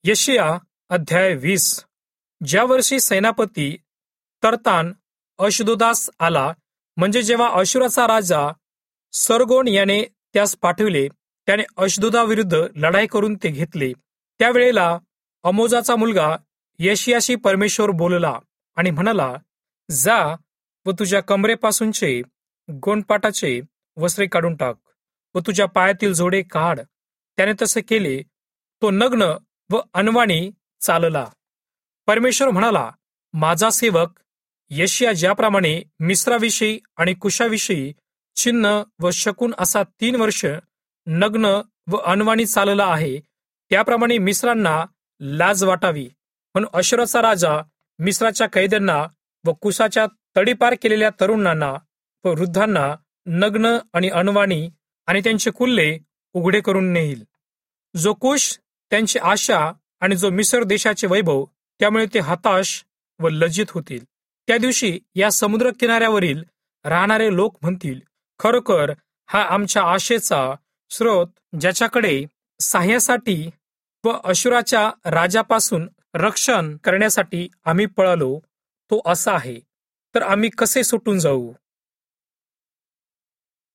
यशिया अध्याय 20. ज्या वर्षी सेनापती तर्तान अशदोदास आला, म्हणजे जेव्हा अशुराचा राजा सरगोन याने त्यास पाठविले, त्याने अशदोदाविरुद्ध लढाई करून ते घेतले. त्यावेळेला अमोजाचा मुलगा यशियाशी परमेश्वर बोलला आणि म्हणाला, जा व तुझ्या कमरेपासूनचे गोंडपाटाचे वस्त्रे काढून टाक व तुझ्या पायातील जोडे काढ. त्याने तसे केले. तो नग्न व अनवाणी चालला. परमेश्वर म्हणाला, माझा सेवक यशिया ज्याप्रमाणे मिस्राविषयी आणि कुशाविषयी चिन्ह व शकून असा 3 वर्ष नग्न व अनवाणी चालला आहे, त्याप्रमाणे मिस्रांना लाज वाटावी म्हणून अशुराचा राजा मिस्राच्या कैद्यांना व कुशाच्या तडीपार केलेल्या तरुणांना व वृद्धांना नग्न आणि अनवाणी आणि त्यांचे कुल्ले उघडे करून नेईल. जो कुश त्यांची आशा आणि जो मिस्र देशाचे वैभव, त्यामुळे ते हताश व लज्जित होतील. त्या दिवशी या समुद्र किनाऱ्यावरील राहणारे लोक म्हणतील, खरोखर हा आमच्या आशेचा स्रोत, ज्याच्याकडे सहाय्यासाठी व अशुराच्या राजापासून रक्षण करण्यासाठी आम्ही पळालो, तो असा आहे, तर आम्ही कसे सुटून जाऊ.